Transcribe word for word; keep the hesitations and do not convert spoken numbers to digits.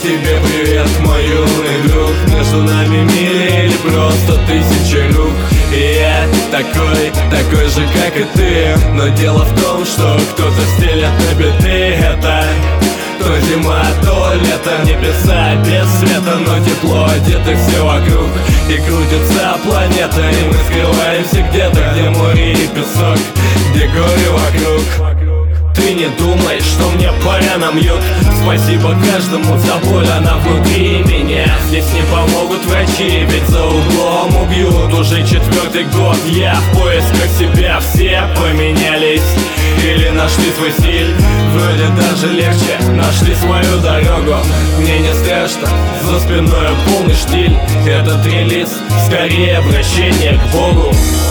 тебе привет, мой юный друг. Между нами мили или просто тысячи рук. И я такой, такой же, как и ты. Но дело в том, что кто-то стелет на биты. Это то зима, то лето, небеса без света, но тепло одеты все вокруг. И крутится планета, и мы скрываемся где-то, где море и песок, где горы вокруг. Ты не думай, что мне пора на мьют. Спасибо каждому за боль, она внутри меня. Здесь не помогут врачи, ведь за углом убьют. Уже четвертый год я в поисках себя. Все поменялись или нашли свой стиль. Вроде даже легче, нашли свою дорогу. Мне не страшно, за спиной полный штиль. Этот релиз скорее обращение к Богу.